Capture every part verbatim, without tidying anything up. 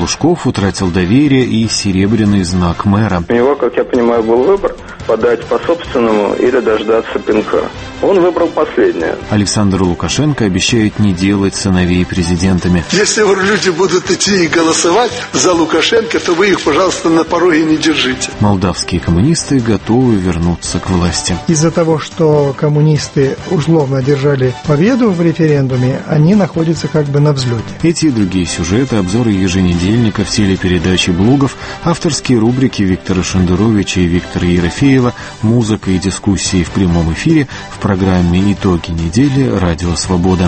Лужков утратил доверие и серебряный знак мэра. У него, как я понимаю, был выбор подать по собственному или дождаться пинка. Он выбрал последнее. Александр Лукашенко обещает не делать сыновей президентами. Если люди будут идти и голосовать за Лукашенко, то вы их, пожалуйста, на пороге не держите. Молдавские коммунисты готовы вернуться к власти. Из-за того, что коммунисты условно одержали победу в референдуме, они находятся как бы на взлете. Эти и другие сюжеты, обзоры еженедельников, телепередачи, блогов, авторские рубрики Виктора Шендеровича и Виктора Ерофеева, музыка и дискуссии в прямом эфире в программе «Итоги недели» Радио Свобода.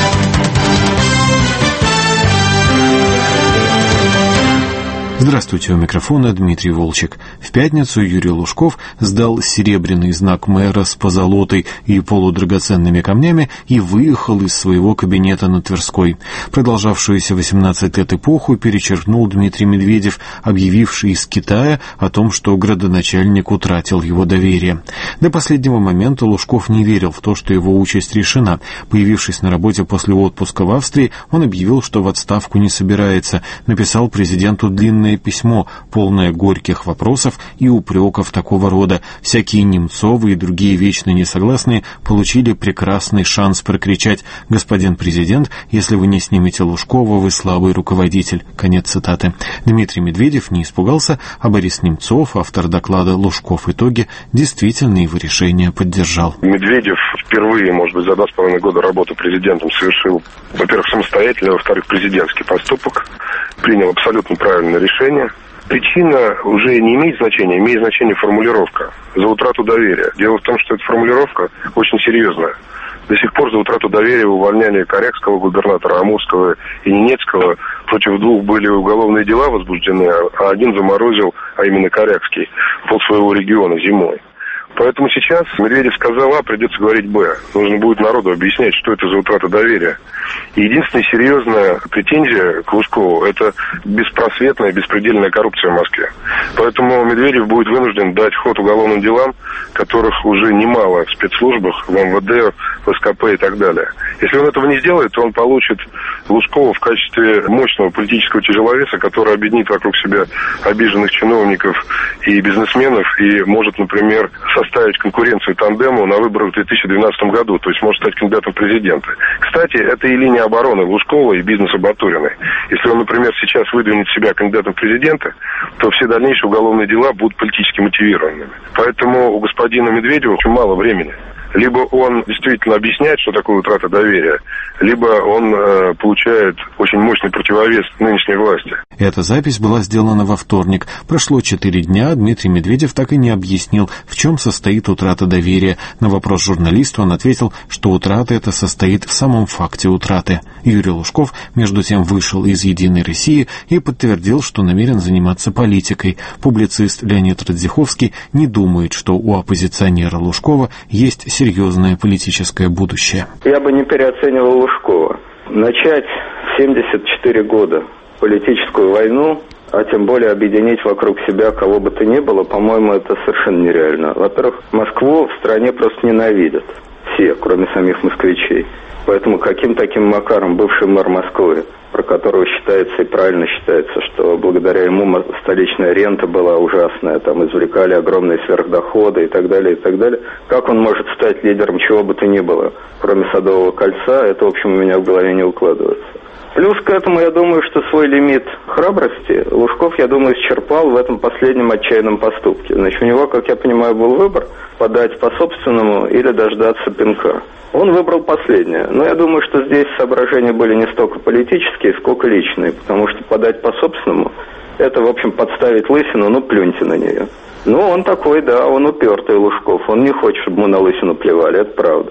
Здравствуйте, у микрофона Дмитрий Волчек. В пятницу Юрий Лужков сдал серебряный знак мэра с позолотой и полудрагоценными камнями и выехал из своего кабинета на Тверской. Продолжавшуюся восемнадцать лет эпоху перечеркнул Дмитрий Медведев, объявивший из Китая о том, что градоначальник утратил его доверие. До последнего момента Лужков не верил в то, что его участь решена. Появившись на работе после отпуска в Австрии, он объявил, что в отставку не собирается. Написал президенту длинное письмо, полное горьких вопросов и упреков такого рода. Всякие Немцовы и другие вечно несогласные получили прекрасный шанс прокричать: «Господин президент, если вы не снимете Лужкова, вы слабый руководитель». Конец цитаты. Дмитрий Медведев не испугался, а Борис Немцов, автор доклада «Лужков. Итоги», действительно его решение поддержал. Медведев впервые, может быть, за два с половиной года работы президентом совершил, во-первых, самостоятельный, во-вторых, президентский поступок, принял абсолютно правильное решение. Причина уже не имеет значения, имеет значение формулировка за утрату доверия. Дело в том, что эта формулировка очень серьезная. До сих пор за утрату доверия в увольнянии корякского губернатора, Амурского и Ненецкого против двух были уголовные дела возбуждены, а один заморозил, а именно корякский, пол своего региона зимой. Поэтому сейчас Медведев сказал А, придется говорить Б. Нужно будет народу объяснять, что это за утрата доверия. И единственная серьезная претензия к Лужкову – это беспросветная, беспредельная коррупция в Москве. Поэтому Медведев будет вынужден дать ход уголовным делам, которых уже немало в спецслужбах, в эм вэ дэ, в эс ка пэ и так далее. Если он этого не сделает, то он получит Лужкова в качестве мощного политического тяжеловеса, который объединит вокруг себя обиженных чиновников и бизнесменов и может, например, составить конкуренцию тандему на выборах в две тысячи двенадцатом году, то есть может стать кандидатом в президенты. Кстати, это и линия обороны Лужкова и бизнеса Батуриной. Если он, например, сейчас выдвинет себя кандидатом в президенты, то все дальнейшие уголовные дела будут политически мотивированными. Поэтому у господина Медведева очень мало времени. Либо он действительно объясняет, что такое утрата доверия, либо он э, получает очень мощный противовес нынешней власти. Эта запись была сделана во вторник. Прошло четыре дня, Дмитрий Медведев так и не объяснил, в чем состоит утрата доверия. На вопрос журналиста он ответил, что утрата эта состоит в самом факте утраты. Юрий Лужков, между тем, вышел из «Единой России» и подтвердил, что намерен заниматься политикой. Публицист Леонид Радзиховский не думает, что у оппозиционера Лужкова есть серьезное политическое будущее. Я бы не переоценивал Лужкова. Начать в семьдесят четыре года политическую войну, а тем более объединить вокруг себя кого бы то ни было, по-моему, это совершенно нереально. Во-первых, Москву в стране просто ненавидят. Все, кроме самих москвичей. Поэтому каким таким макаром бывший мэр Москвы, про которого считается и правильно считается, что благодаря ему столичная рента была ужасная, там извлекали огромные сверхдоходы и так далее, и так далее. Как он может стать лидером чего бы то ни было, кроме Садового кольца, это, в общем, у меня в голове не укладывается. Плюс к этому, я думаю, что свой лимит храбрости Лужков, я думаю, исчерпал в этом последнем отчаянном поступке. Значит, у него, как я понимаю, был выбор подать по собственному или дождаться пинка. Он выбрал последнее. Но я думаю, что здесь соображения были не столько политические, сколько личные. Потому что подать по собственному – это, в общем, подставить лысину, ну, плюньте на нее. Ну, он такой, да, он упертый Лужков. Он не хочет, чтобы ему на лысину плевали, это правда.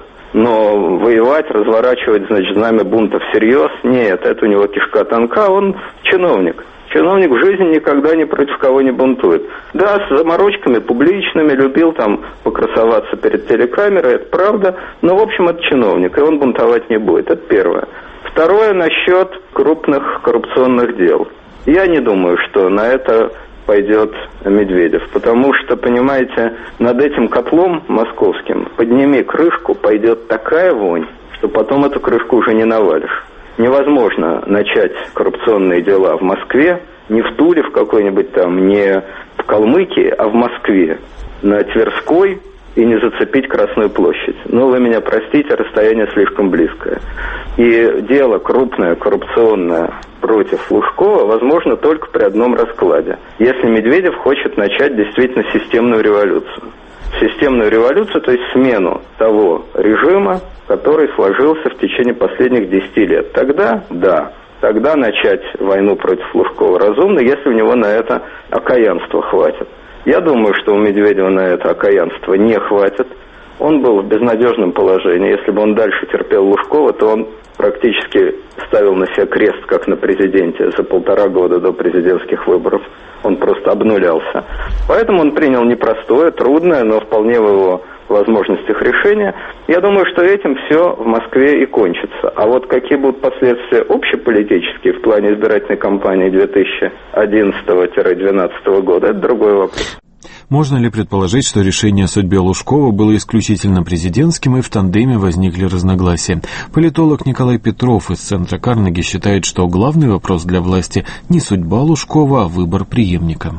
Но воевать, разворачивать, значит, знамя бунта всерьез, нет, это у него кишка тонка, он чиновник. Чиновник в жизни никогда ни против кого не бунтует. Да, с заморочками публичными, любил там покрасоваться перед телекамерой, это правда, но, в общем, это чиновник, и он бунтовать не будет, это первое. Второе, насчет крупных коррупционных дел. Я не думаю, что на это пойдет Медведев, потому что, понимаете, над этим котлом московским подними крышку, пойдет такая вонь, что потом эту крышку уже не навалишь. невозможно начать коррупционные дела в Москве, не в Туле в какой-нибудь там, не в Калмыкии, а в Москве, на Тверской, и не зацепить Красную площадь. Ну, вы меня простите, расстояние слишком близкое. И дело крупное, коррупционное против Лужкова возможно только при одном раскладе. Если Медведев хочет начать действительно системную революцию. Системную революцию, то есть смену того режима, который сложился в течение последних десяти лет. Тогда, да, тогда начать войну против Лужкова разумно, если у него на это окаянства хватит. Я думаю, что у Медведева на это окаянство не хватит. Он был в безнадежном положении. Если бы он дальше терпел Лужкова, то он практически ставил на себя крест, как на президенте, за полтора года до президентских выборов. Он просто обнулялся. Поэтому он принял непростое, трудное, но вполне в его возможностях решение. Я думаю, что этим все в Москве и кончится. А вот какие будут последствия общеполитические в плане избирательной кампании две тысячи одиннадцатого — две тысячи двенадцатого года, это другой вопрос. Можно ли предположить, что решение о судьбе Лужкова было исключительно президентским и в тандеме возникли разногласия? Политолог Николай Петров из Центра Карнеги считает, что главный вопрос для власти не судьба Лужкова, а выбор преемника.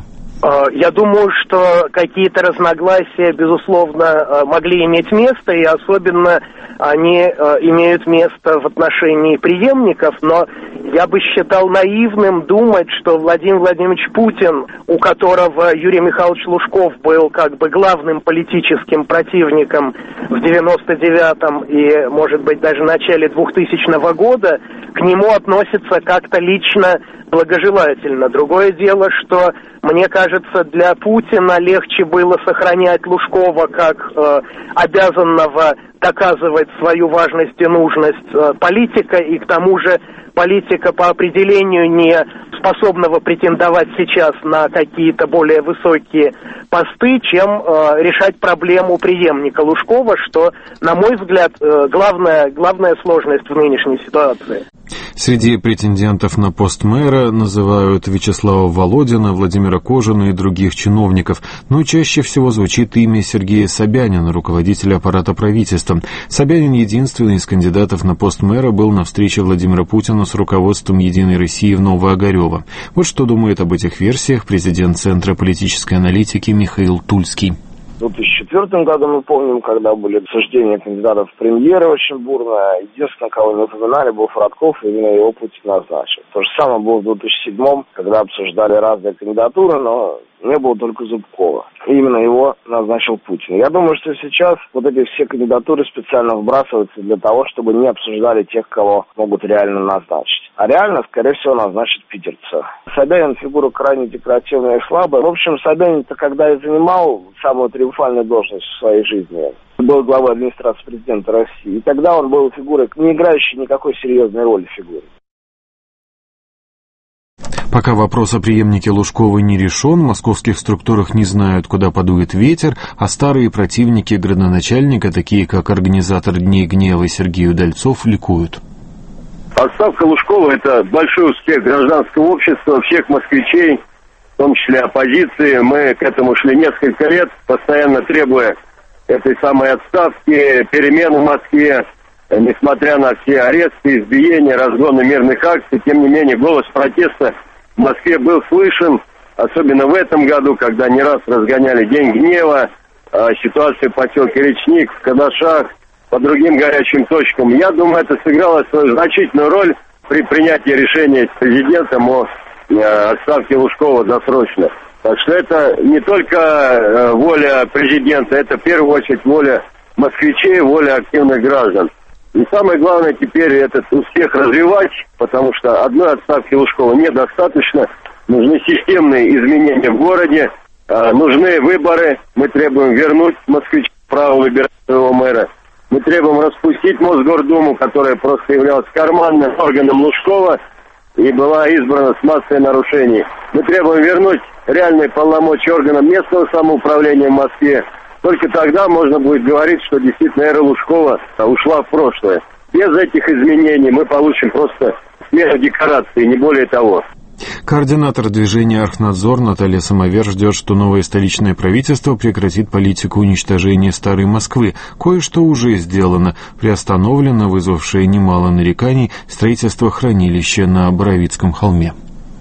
Я думаю, что какие-то разногласия, безусловно, могли иметь место, и особенно они имеют место в отношении преемников, но я бы считал наивным думать, что Владимир Владимирович Путин, у которого Юрий Михайлович Лужков был как бы главным политическим противником в девяносто девятом и, может быть, даже начале двухтысячного года, к нему относится как-то лично благожелательно. Другое дело, что, мне кажется, для Путина легче было сохранять Лужкова как э, обязанного доказывать свою важность и нужность э, политика, и к тому же политика по определению не способного претендовать сейчас на какие-то более высокие посты, чем э, решать проблему преемника Лужкова, что, на мой взгляд, э, главная, главная сложность в нынешней ситуации. Среди претендентов на пост мэра называют Вячеслава Володина, Владимира Кожина и других чиновников, но чаще всего звучит имя Сергея Собянина, руководителя аппарата правительства. Собянин, единственный из кандидатов на пост мэра, был на встрече Владимира Путина с руководством «Единой России» в Новоогарево. Вот что думает об этих версиях президент Центра политической аналитики Михаил Тульский. В две тысячи четвёртом году мы помним, когда были обсуждения кандидатов в премьеры очень бурно. Единственное, кого не упоминали, был Фродков, и именно его Путин назначил. То же самое было в две тысячи седьмом, когда обсуждали разные кандидатуры, но не было только Зубкова. И именно его назначил Путин. Я думаю, что сейчас вот эти все кандидатуры специально вбрасываются для того, чтобы не обсуждали тех, кого могут реально назначить. А реально, скорее всего, назначат питерца. Собянин фигура крайне декоративная и слабая. В общем, Собянин-то когда и занимал самую триумфальную должность в своей жизни, был главой администрации президента России. И тогда он был фигурой, не играющей никакой серьезной роли фигурой. Пока вопрос о преемнике Лужкова не решен, в московских структурах не знают, куда подует ветер, а старые противники градоначальника, такие как организатор Дней гнева Сергей Удальцов, ликуют. Отставка Лужкова – это большой успех гражданского общества, всех москвичей, в том числе оппозиции. Мы к этому шли несколько лет, постоянно требуя этой самой отставки, перемен в Москве. Несмотря на все аресты, избиения, разгоны мирных акций, тем не менее голос протеста в Москве был слышен, особенно в этом году, когда не раз разгоняли День гнева, ситуацию в поселке Речник, в Кадашах, по другим горячим точкам. Я думаю, это сыграло свою значительную роль при принятии решения с президентом о отставке Лужкова досрочно. Так что это не только воля президента, это в первую очередь воля москвичей, воля активных граждан. И самое главное теперь этот успех развивать, потому что одной отставки Лужкова недостаточно. Нужны системные изменения в городе, э, нужны выборы. Мы требуем вернуть москвичам право выбирать своего мэра. Мы требуем распустить Мосгордуму, которая просто являлась карманным органом Лужкова и была избрана с массой нарушений. Мы требуем вернуть реальные полномочия органам местного самоуправления в Москве. Только тогда можно будет говорить, что действительно эра Лужкова ушла в прошлое. Без этих изменений мы получим просто смену декорации, не более того. Координатор движения «Архнадзор» Наталья Самовер ждет, что новое столичное правительство прекратит политику уничтожения старой Москвы. Кое-что уже сделано. Приостановлено, вызвавшее немало нареканий, строительство хранилища на Боровицком холме.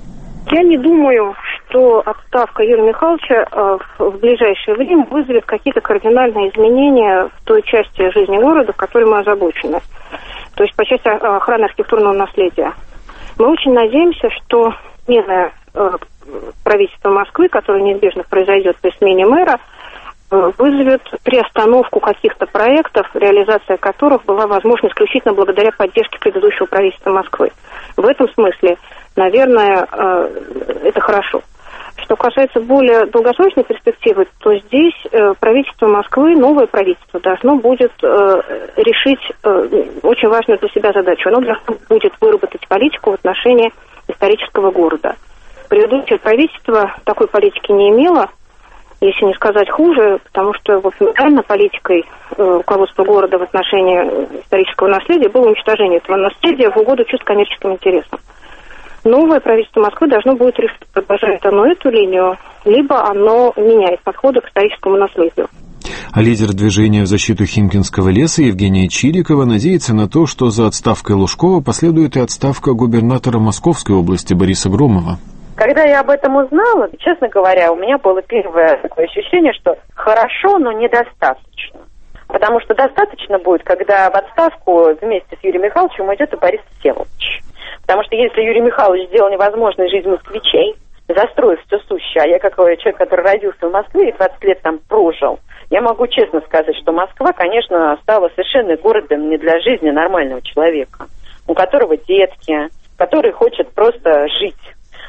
Я не думаю, что отставка Юрия Михайловича в ближайшее время вызовет какие-то кардинальные изменения в той части жизни города, в которой мы озабочены. То есть по части охраны архитектурного наследия. Мы очень надеемся, что сменное э, правительство Москвы, которое неизбежно произойдет при смене мэра, э, вызовет приостановку каких-то проектов, реализация которых была возможна исключительно благодаря поддержке предыдущего правительства Москвы. В этом смысле, наверное, э, это хорошо. Что касается более долгосрочной перспективы, то здесь э, правительство Москвы, новое правительство, должно будет э, решить э, очень важную для себя задачу. Оно должно будет выработать политику в отношении исторического города. Предыдущее правительство такой политики не имело, если не сказать хуже, потому что вот, реально политикой э, руководства города в отношении исторического наследия было уничтожение этого наследия в угоду чисто коммерческим интересам. Новое правительство Москвы должно будет решить, продолжает оно эту линию, либо оно меняет подходы к историческому наследию. А лидер движения в защиту Химкинского леса Евгения Чирикова надеется на то, что за отставкой Лужкова последует и отставка губернатора Московской области Бориса Громова. Когда я об этом узнала, честно говоря, у меня было первое такое ощущение, что хорошо, но недостаточно. Потому что достаточно будет, когда в отставку вместе с Юрием Михайловичем уйдет и Борис Всеволодович. Потому что если Юрий Михайлович сделал невозможной жизнь москвичей, застроив все сущее, а я как человек, который родился в Москве и двадцать лет там прожил, я могу честно сказать, что Москва, конечно, стала совершенно городом не для жизни нормального человека, у которого детки, который хочет просто жить.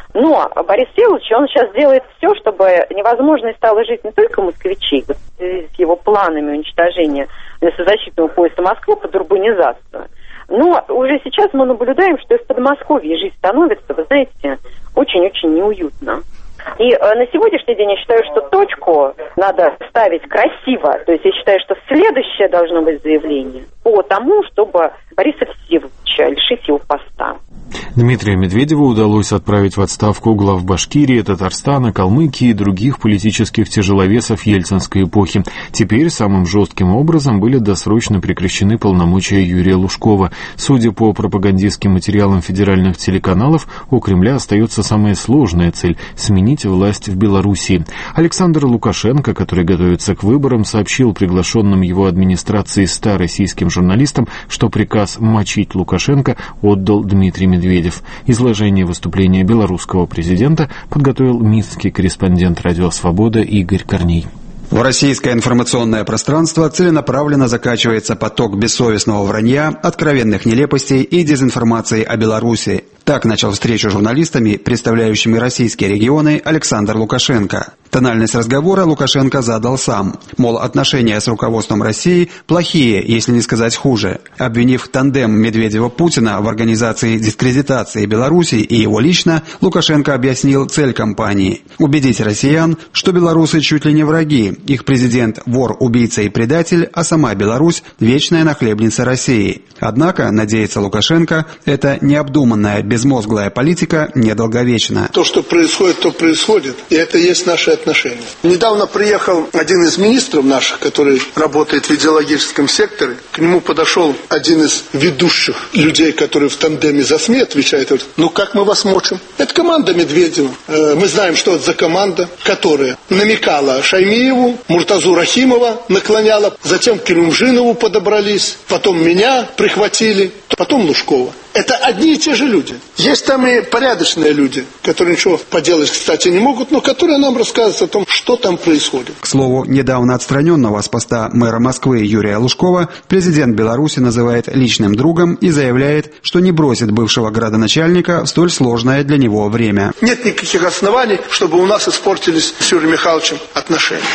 Но Борис Всеволодович, он сейчас делает все, чтобы невозможной стала жить не только москвичей, вот, с его планами уничтожения лесозащитного пояса Москвы под урбанизацию. Но уже сейчас мы наблюдаем, что и в Подмосковье жизнь становится, вы знаете, очень-очень неуютно. И э, на сегодняшний день я считаю, что точку надо ставить красиво. То есть я считаю, что следующее должно быть заявление по тому, чтобы Бориса Всеволодовича лишить его поста. Дмитрию Медведеву удалось отправить в отставку глав Башкирии, Татарстана, Калмыкии и других политических тяжеловесов ельцинской эпохи. Теперь самым жестким образом были досрочно прекращены полномочия Юрия Лужкова. Судя по пропагандистским материалам федеральных телеканалов, у Кремля остается самая сложная цель – сменить власть в Белоруссии. Александр Лукашенко, который готовится к выборам, сообщил приглашенным его администрации ста российским журналистам, что приказ мочить Лукашенко отдал Дмитрий Медведев. Изложение выступления белорусского президента подготовил минский корреспондент «Радио Свобода» Игорь Корней. В российское информационное пространство целенаправленно закачивается поток бессовестного вранья, откровенных нелепостей и дезинформации о Беларуси. Так начал встречу с журналистами, представляющими российские регионы, Александр Лукашенко. Тональность разговора Лукашенко задал сам. Мол, отношения с руководством России плохие, если не сказать хуже. Обвинив тандем Медведева-Путина в организации дискредитации Беларуси и его лично, Лукашенко объяснил цель кампании – убедить россиян, что белорусы чуть ли не враги, их президент – вор, убийца и предатель, а сама Беларусь – вечная нахлебница России. Однако, надеется Лукашенко, это необдуманная, безмозглая политика недолговечна. То, что происходит, то происходит, и это и есть наши отношения. Недавно приехал один из министров наших, который работает в идеологическом секторе. К нему подошел один из ведущих людей, который в тандеме за СМИ отвечает. Говорит, ну как мы вас мочим? Это команда Медведева. Мы знаем, что это за команда, которая намекала Шаймиеву, Муртазу Рахимова наклоняла, затем к Келимжинову подобрались, потом меня прихватили, потом Лужкова. Это одни и те же люди. Есть там и порядочные люди, которые ничего поделать, кстати, не могут, но которые нам рассказывают о том, что там происходит. К слову, недавно отстраненного с поста мэра Москвы Юрия Лужкова президент Беларуси называет личным другом и заявляет, что не бросит бывшего градоначальника в столь сложное для него время. Нет никаких оснований, чтобы у нас испортились с Юрием Михайловичем отношения.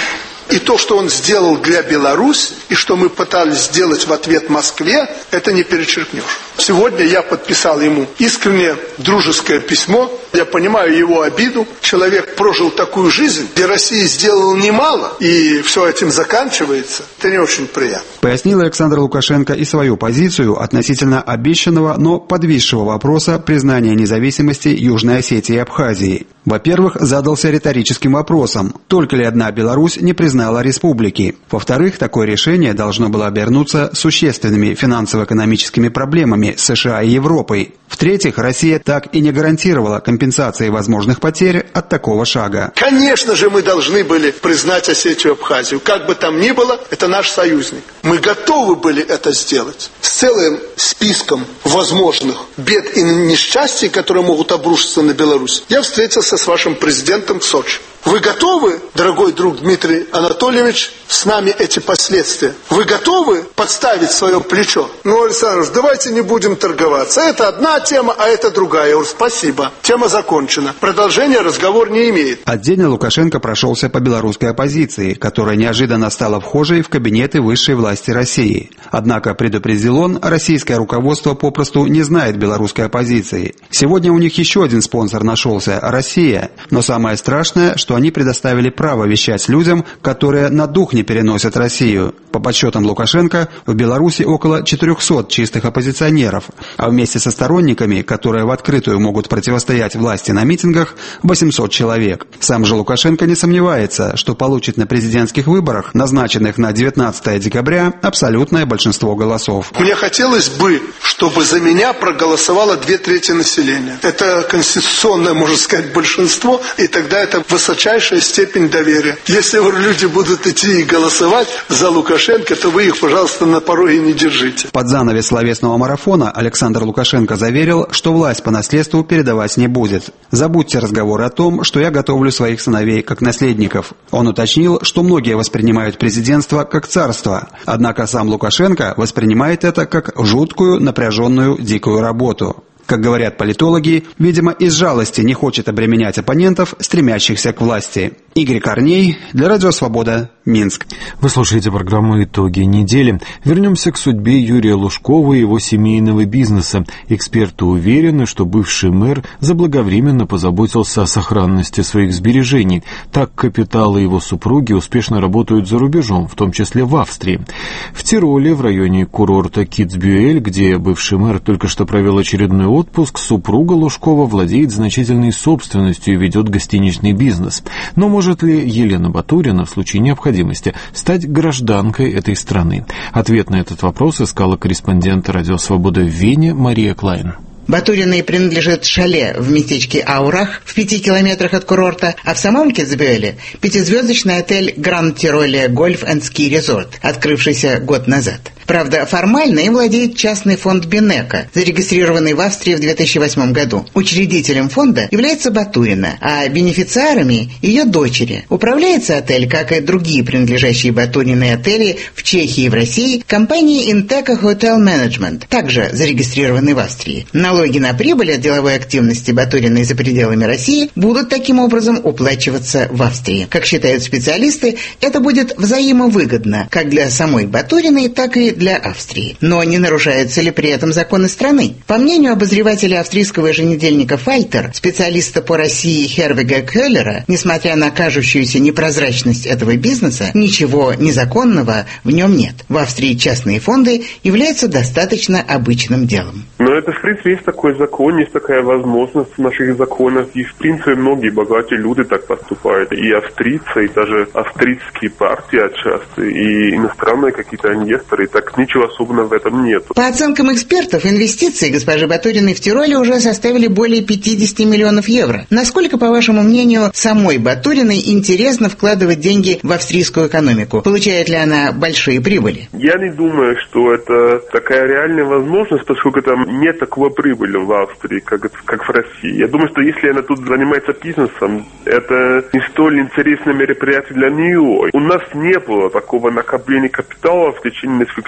И то, что он сделал для Беларуси, и что мы пытались сделать в ответ Москве, это не перечеркнешь. Сегодня я подписал ему искреннее дружеское письмо. Я понимаю его обиду. Человек прожил такую жизнь, где Россия сделала немало, и все этим заканчивается. Это не очень приятно. Пояснил Александр Лукашенко и свою позицию относительно обещанного, но подвисшего вопроса признания независимости Южной Осетии и Абхазии. Во-первых, задался риторическим вопросом, только ли одна Беларусь не признала республики. Во-вторых, такое решение должно было обернуться существенными финансово-экономическими проблемами с США и Европой. В-третьих, Россия так и не гарантировала компенсации возможных потерь от такого шага. Конечно же, мы должны были признать Осетию и Абхазию. Как бы там ни было, это наш союзник. Мы готовы были это сделать. С целым списком возможных бед и несчастий, которые могут обрушиться на Беларусь, я встретился с вашим президентом в Сочи. Вы готовы, дорогой друг Дмитрий Анатольевич, с нами эти последствия? Вы готовы подставить свое плечо? Ну, Александр, давайте не будем торговаться. Это одна тема, а это другая. Я говорю, спасибо. Тема закончена. Продолжения разговор не имеет. Отдельно Лукашенко прошелся по белорусской оппозиции, которая неожиданно стала вхожей в кабинеты высшей власти России. Однако, предупредил он, российское руководство попросту не знает белорусской оппозиции. Сегодня у них еще один спонсор нашелся – Россия. Но самое страшное, что они предоставили право вещать людям, которые на дух не переносят Россию. По подсчетам Лукашенко, в Беларуси около четырехсот чистых оппозиционеров, а вместе со сторонниками, которые в открытую могут противостоять власти на митингах, восемьсот человек. Сам же Лукашенко не сомневается, что получит на президентских выборах, назначенных на девятнадцатое декабря, абсолютное большинство голосов. Мне хотелось бы, чтобы за меня проголосовало две трети населения. Это конституционное, можно сказать, большинство, и тогда это высочайшая степень доверия. Если люди будут идти и голосовать за Лукашенко, то вы их, пожалуйста, на пороге не держите. Под занавес словесного марафона Александр Лукашенко заверил, что власть по наследству передавать не будет. Забудьте разговоры о том, что я готовлю своих сыновей как наследников. Он уточнил, что многие воспринимают президентство как царство. Однако сам Лукашенко воспринимает это как жуткую, напряженную, дикую работу. Как говорят политологи, видимо, из жалости не хочет обременять оппонентов, стремящихся к власти. Игорь Корней, для Радио Свобода, Минск. Вы слушаете программу «Итоги недели». Вернемся к судьбе Юрия Лужкова и его семейного бизнеса. Эксперты уверены, что бывший мэр заблаговременно позаботился о сохранности своих сбережений. Так капиталы его супруги успешно работают за рубежом, в том числе в Австрии. В Тироле, в районе курорта Китсбюэль, где бывший мэр только что провел очередной отпуск, супруга Лужкова владеет значительной собственностью и ведет гостиничный бизнес. Но может ли Елена Батурина в случае необходимости стать гражданкой этой страны? Ответ на этот вопрос искала корреспондент «Радио Свобода» в Вене Мария Клайн. Батуриной принадлежит шале в местечке Аурах в пяти километрах от курорта, а в самом Китсбюэле пятизвездочный отель Гранд Тиролия Гольф энд Ски Резорт, открывшийся год назад. Правда, формально им владеет частный фонд Бенека, зарегистрированный в Австрии в две тысячи восьмом году. Учредителем фонда является Батурина, а бенефициарами ее дочери. Управляется отель, как и другие принадлежащие Батуриной отели в Чехии и в России, компанией Inteca Hotel Management, также зарегистрированной в Австрии. Налоги на прибыль от деловой активности Батуриной за пределами России будут таким образом уплачиваться в Австрии. Как считают специалисты, это будет взаимовыгодно как для самой Батуриной, так и для Австрии. Но не нарушаются ли при этом законы страны? По мнению обозревателя австрийского еженедельника «Фальтер», специалиста по России Хервига Кёллера, несмотря на кажущуюся непрозрачность этого бизнеса, ничего незаконного в нем нет. В Австрии частные фонды являются достаточно обычным делом. Но это, в принципе, есть такой закон, есть такая возможность в наших законах, и, в принципе, многие богатые люди так поступают. И австрийцы, и даже австрийские партии отчасти, и иностранные какие-то инвесторы, так ничего особенного в этом нет. По оценкам экспертов, инвестиции госпожи Батуриной в Тироле уже составили более пятьдесят миллионов евро. Насколько, по вашему мнению, самой Батуриной интересно вкладывать деньги в австрийскую экономику? Получает ли она большие прибыли? Я не думаю, что это такая реальная возможность, поскольку там нет такого прибыли в Австрии, как, как в России. Я думаю, что если она тут занимается бизнесом, это не столь интересное мероприятие для нее. У нас не было такого накопления капитала в течение нескольких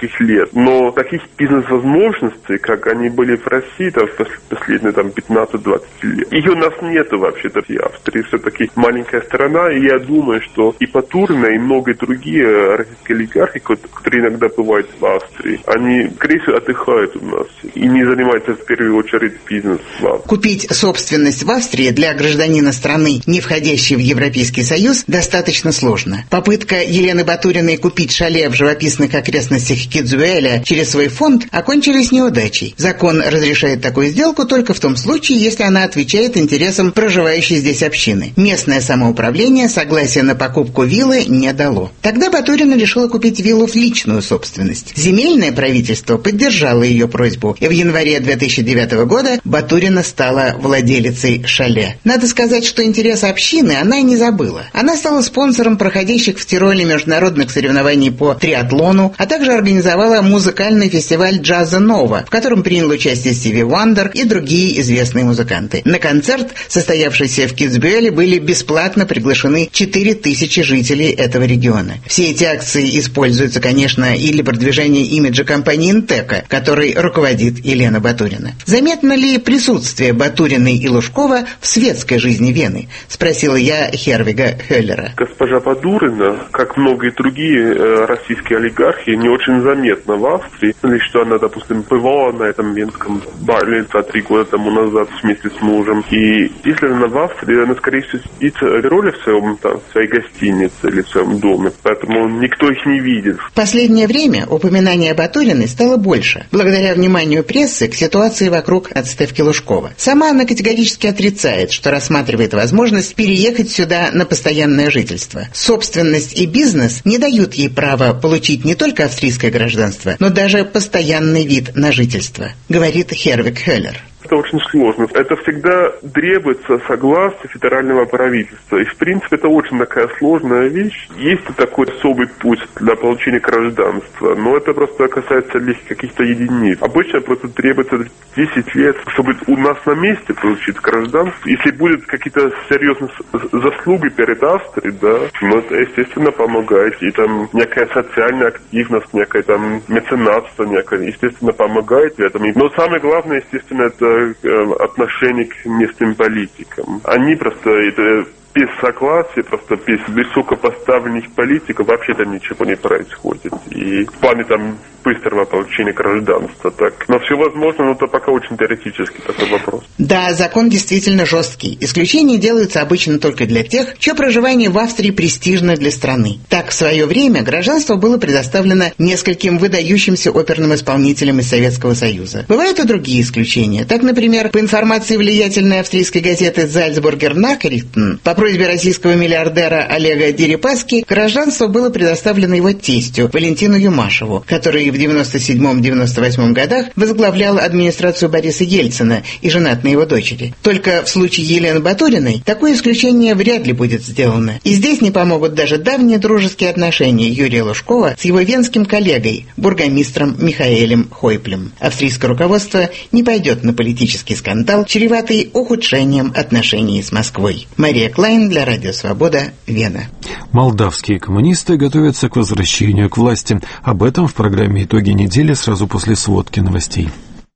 нескольких лет. Но таких бизнес-возможностей, как они были в России там, в последние там, пятнадцать-двадцать лет, их у нас нету вообще-то в Австрии. Все-таки маленькая страна, и я думаю, что и Батурина, и многие другие российские олигархи, которые иногда бывают в Австрии, они, скорее всего, отдыхают у нас и не занимаются в первую очередь бизнесом. Купить собственность в Австрии для гражданина страны, не входящей в Европейский Союз, достаточно сложно. Попытка Елены Батуриной купить шале в живописных окрестностях Кидзуэля через свой фонд окончились неудачей. Закон разрешает такую сделку только в том случае, если она отвечает интересам проживающей здесь общины. Местное самоуправление согласия на покупку виллы не дало. Тогда Батурина решила купить виллу в личную собственность. Земельное правительство поддержало ее просьбу, и в январе две тысячи девятого года Батурина стала владелицей шале. Надо сказать, что интересы общины она и не забыла. Она стала спонсором проходящих в Тироле международных соревнований по триатлону, а также организовала музыкальный фестиваль джаза «Нова», в котором принял участие Стиви Уандер и другие известные музыканты. На концерт, состоявшийся в Кидсбюэле, были бесплатно приглашены четыре тысячи жителей этого региона. Все эти акции используются, конечно, и для продвижения имиджа компании «Интека», которой руководит Елена Батурина. Заметно ли присутствие Батуриной и Лужкова в светской жизни Вены? Спросила я Хервига Хеллера. Госпожа Батурина, как многие другие э, российские олигархи, не очень заметна в Австрии. Или что она, допустим, бывала на этом венском баре два-три года тому назад вместе с мужем. И если она в Австрии, она, скорее всего, сидит в роли в своем, там, в своей гостинице или в своем доме. Поэтому никто их не видит. В последнее время упоминание о Батуриной стало больше, благодаря вниманию прессы к ситуации вокруг отставки Лужкова. Сама она категорически отрицает, что рассматривает возможность переехать сюда на постоянное жительство. Собственность и бизнес не дают ей права получить не только австрийское гражданство, но даже постоянный вид на жительство, говорит Хервиг Хеллер. Это очень сложно. Это всегда требуется согласия федерального правительства. И, в принципе, это очень такая сложная вещь. Есть такой особый путь для получения гражданства, но это просто касается лишь каких-то единиц. Обычно просто требуется десять лет, чтобы у нас на месте получить гражданство. Если будут какие-то серьезные заслуги перед Австрией, да, ну, это, естественно, помогает. И там некая социальная активность, некое там меценатство, некое, естественно, помогает в этом. Но самое главное, естественно, это отношение к местным политикам. Они просто это, без согласия, просто без высокопоставленных политиков вообще-то ничего не происходит. И в плане там быстрого получения гражданства. Так. Но все возможно, но это пока очень теоретический такой вопрос. Да, закон действительно жесткий. Исключения делаются обычно только для тех, чье проживание в Австрии престижно для страны. Так, в свое время гражданство было предоставлено нескольким выдающимся оперным исполнителям из Советского Союза. Бывают и другие исключения. Так, например, по информации влиятельной австрийской газеты «Зальцбургер Nachrichten», по просьбе российского миллиардера Олега Дерипаски гражданство было предоставлено его тестю Валентину Юмашеву, который в девяносто седьмом — девяносто восьмом годах возглавлял администрацию Бориса Ельцина и женат на его дочери. Только в случае Елены Батуриной такое исключение вряд ли будет сделано. И здесь не помогут даже давние дружеские отношения Юрия Лужкова с его венским коллегой, бургомистром Михаэлем Хойплем. Австрийское руководство не пойдет на политический скандал, чреватый ухудшением отношений с Москвой. Мария Клайн для Радио Свобода, Вена. Молдавские коммунисты готовятся к возвращению к власти. Об этом в программе «Итоги недели» сразу после сводки новостей.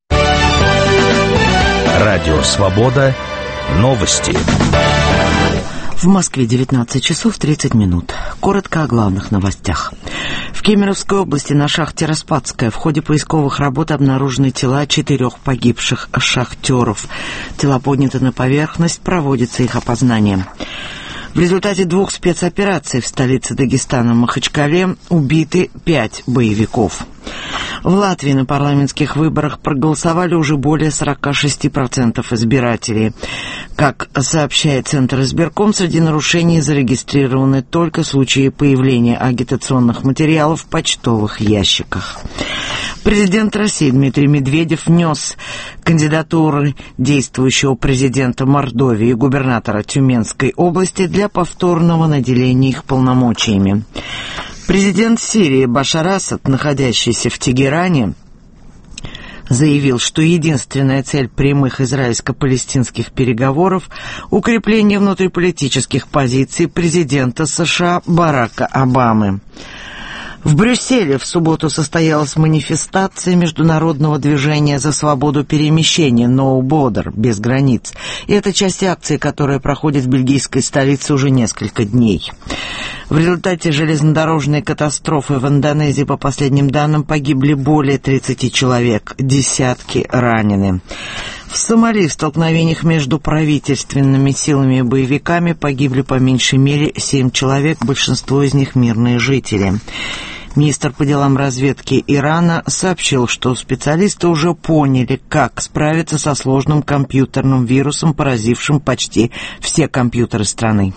Радио Свобода. Новости. В Москве девятнадцать часов тридцать минут. Коротко о главных новостях. В Кемеровской области на шахте Распадская в ходе поисковых работ обнаружены тела четырех погибших шахтеров. Тела подняты на поверхность, проводится их опознание. В результате двух спецопераций в столице Дагестана Махачкале убиты пять боевиков. В Латвии на парламентских выборах проголосовали уже более сорок шесть процентов избирателей. Как сообщает Центр избирком, среди нарушений зарегистрированы только случаи появления агитационных материалов в почтовых ящиках. Президент России Дмитрий Медведев внес кандидатуры действующего президента Мордовии и губернатора Тюменской области для повторного наделения их полномочиями. Президент Сирии Башар Асад, находящийся в Тегеране, заявил, что единственная цель прямых израильско-палестинских переговоров – укрепление внутриполитических позиций президента США Барака Обамы. В Брюсселе в субботу состоялась манифестация международного движения за свободу перемещения «No Border» без границ. И это часть акции, которая проходит в бельгийской столице уже несколько дней. В результате железнодорожной катастрофы в Индонезии, по последним данным, погибли более тридцати человек, десятки ранены. В Сомали в столкновениях между правительственными силами и боевиками погибли по меньшей мере семь человек, большинство из них мирные жители. Министр по делам разведки Ирана сообщил, что специалисты уже поняли, как справиться со сложным компьютерным вирусом, поразившим почти все компьютеры страны.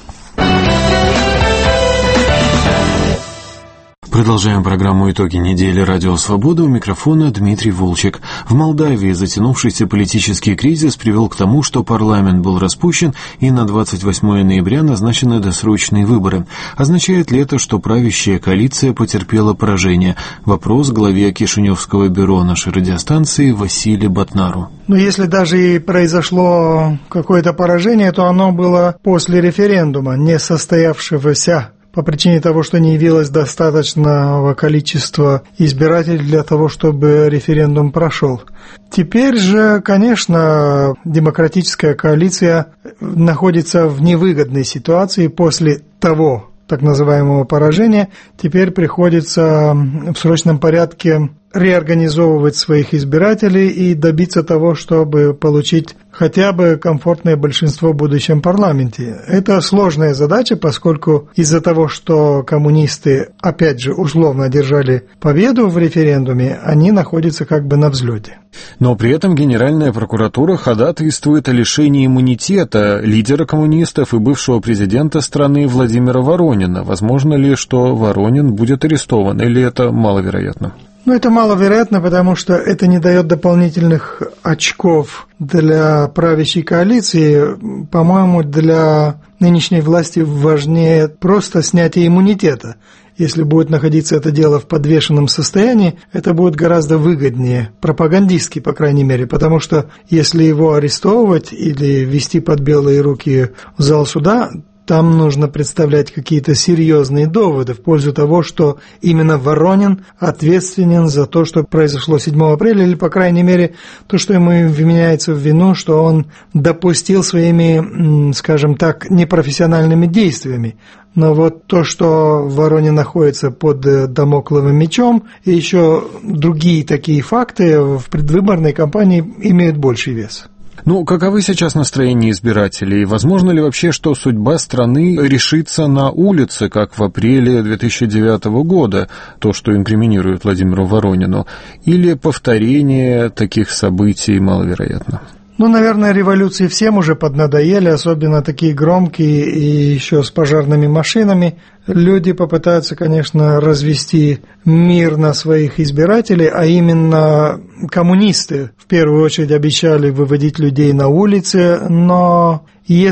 Продолжаем программу «Итоги недели. Радио Свобода». У микрофона Дмитрий Волчек. В Молдавии затянувшийся политический кризис привел к тому, что парламент был распущен и на двадцать восьмое ноября назначены досрочные выборы. Означает ли это, что правящая коалиция потерпела поражение? Вопрос главе Кишиневского бюро нашей радиостанции Василию Батнару. Но если даже и произошло какое-то поражение, то оно было после референдума, не состоявшегося, по причине того, что не явилось достаточного количества избирателей для того, чтобы референдум прошел. Теперь же, конечно, демократическая коалиция находится в невыгодной ситуации после того так называемого поражения. Теперь приходится в срочном порядке реорганизовывать своих избирателей и добиться того, чтобы получить хотя бы комфортное большинство в будущем парламенте. Это сложная задача, поскольку из-за того, что коммунисты, опять же, условно одержали победу в референдуме, они находятся как бы на взлете. Но при этом Генеральная прокуратура ходатайствует о лишении иммунитета лидера коммунистов и бывшего президента страны Владимира Воронина. Возможно ли, что Воронин будет арестован, или это маловероятно? Ну, это маловероятно, потому что это не дает дополнительных очков для правящей коалиции. По-моему, для нынешней власти важнее просто снятие иммунитета. Если будет находиться это дело в подвешенном состоянии, это будет гораздо выгоднее, пропагандистски, по крайней мере, потому что если его арестовывать или вести под белые руки в зал суда, там нужно представлять какие-то серьезные доводы в пользу того, что именно Воронин ответственен за то, что произошло седьмого апреля, или, по крайней мере, то, что ему вменяется в вину, что он допустил своими, скажем так, непрофессиональными действиями. Но вот то, что Воронин находится под дамокловым мечом, и еще другие такие факты в предвыборной кампании имеют больший вес. Ну, каковы сейчас настроения избирателей? Возможно ли вообще, что судьба страны решится на улице, как в апреле две тысячи девятого года, то, что инкриминирует Владимиру Воронину, или повторение таких событий маловероятно? Ну, наверное, революции всем уже поднадоели, особенно такие громкие и еще с пожарными машинами. Люди попытаются, конечно, развести мир на своих избирателей, а именно коммунисты в первую очередь обещали выводить людей на улицы, но